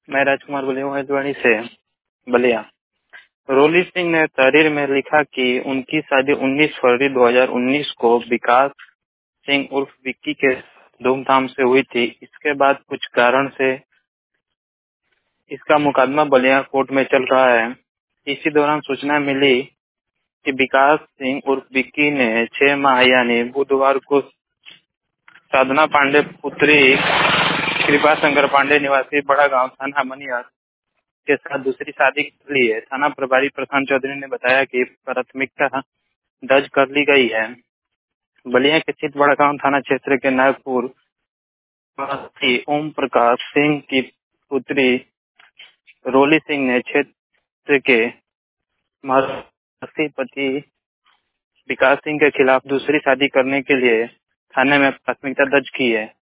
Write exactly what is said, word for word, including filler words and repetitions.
मैं राजकुमार बोल रहा हूँ हल्द्वानी से बलिया। रोली सिंह ने तहरीर में लिखा कि उनकी शादी उन्नीस फरवरी दो हज़ार उन्नीस को विकास सिंह उर्फ विक्की के धूमधाम से हुई थी। इसके बाद कुछ कारण से इसका मुकदमा बलिया कोर्ट में चल रहा है। इसी दौरान सूचना मिली कि विकास सिंह उर्फ विक्की ने छह माह यानी बुधवार को साधना पांडे पुत्री कृपा शंकर पांडे निवासी बड़ा गांव थाना मनिया के साथ दूसरी शादी कर ली है। थाना प्रभारी प्रशांत चौधरी ने बताया कि प्राथमिकता दर्ज कर ली गई है। बलिया के स्थित बड़ा गांव थाना क्षेत्र के नागपुर ओम प्रकाश सिंह की पुत्री रोली सिंह ने क्षेत्र के महर्षि पति विकास सिंह के खिलाफ दूसरी शादी करने के लिए थाने में प्राथमिकता दर्ज की है।